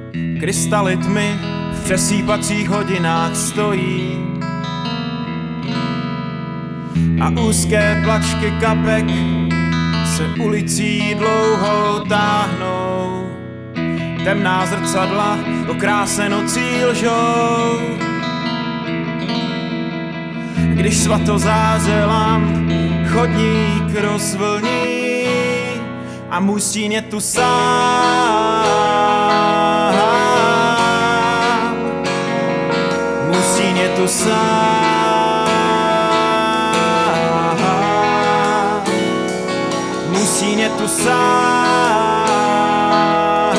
Krystaly tmy v přesýpacích hodinách stojí a úzké plačky kapek se ulicí dlouhou táhnou. Temná zrcadla o kráse nocí lžou. Když svatozářelám chodník rozvlní a můj stín je tu sám. Můj stín je tu sám. Můj stín je tu sám.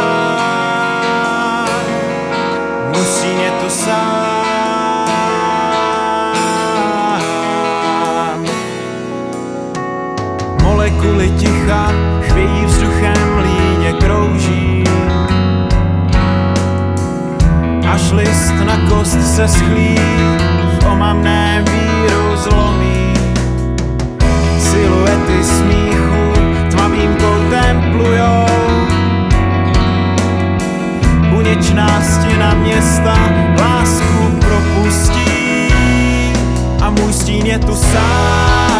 Můj stín je tu sám. Molekuly ticha chvějí vzduchem, líně krouží, až list na kost se schlí, v omamném víru zlomí. Siluety smíchu tmavým koutem plujou. Buněčná stěna města lásku propustí a můj stín je tu sám.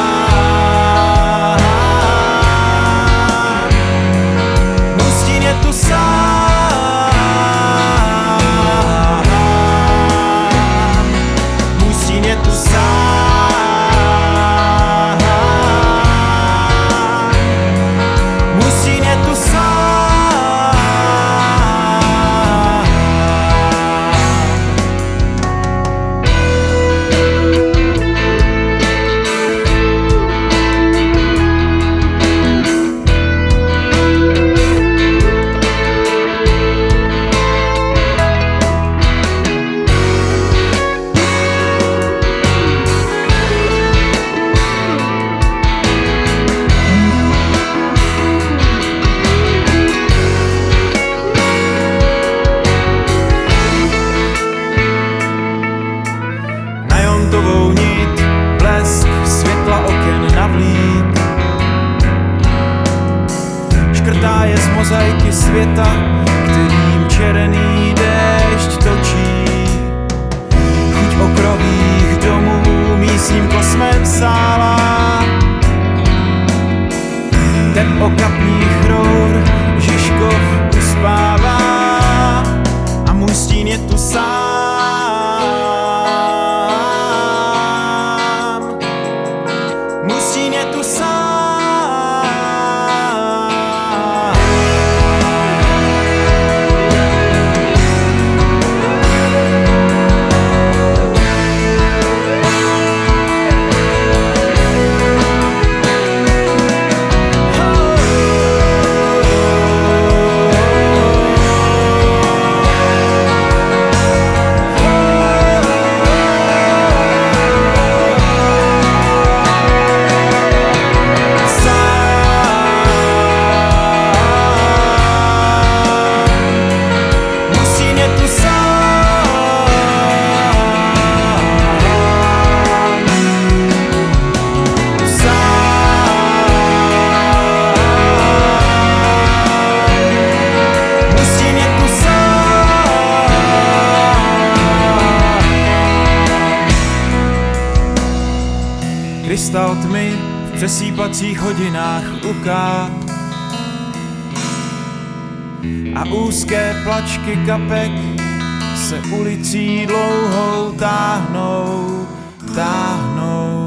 Můj stín je tu sám. Můj stín je tu sám. Můj stín je tu sám. Nit, blesk světla oken navlík, škrtá je z mozaiky světa, kterým černý déšť točí. Chuť okrových domů místním kosmem sálá, tep okapních rour Žižkov uspává a můj stín je tu sám. Můj stín je tu sám. Krystal tmy v přesýpacích hodinách uká a úzké plačky kapek se ulicí dlouhou táhnou.